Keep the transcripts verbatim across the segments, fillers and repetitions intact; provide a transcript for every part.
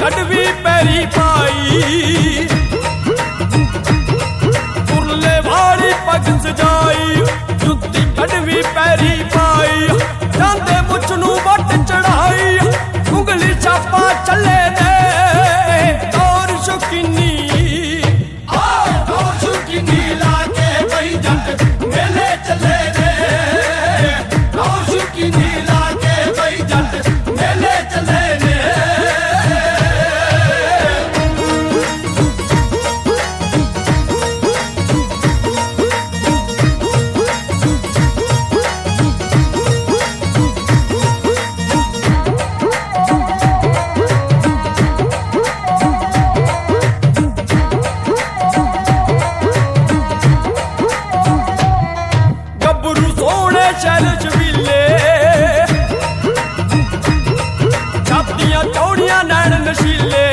कड़वी पैरी पाई तुरले वाली पग सजाई जुत्ती कड़वी पैरी पाई जांदे मुछ नू वट चढ़ाई उंगली छापा चले दे और शुकिनी और शुकिनी लाके कई जट मेले चले दे और शुकिनी लाके कई जट मेले चले दे शैल छबीले छातियां चौड़ियां नैन नशीले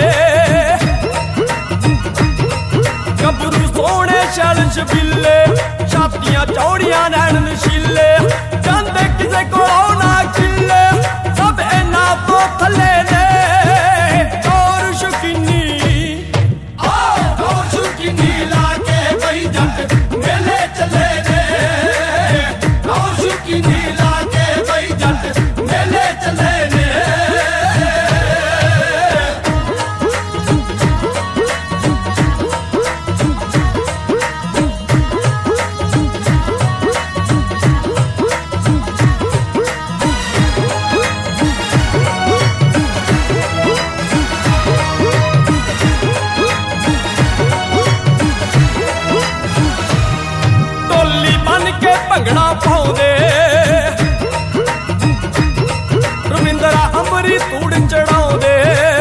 गबरू सोने शैल छबीले छातियां चौड़ियां नैन नशीले जांदे किसे को ना किले सब इना तो थले ने और शुकिनी और शुकिनी लाके कई जट मेले चले ने शुकिनी लाके कई जट मेले चले ने टोली बन के भंगड़ा पाउंदे रविंद्रा अमरी तूड़ चढ़ाउंदे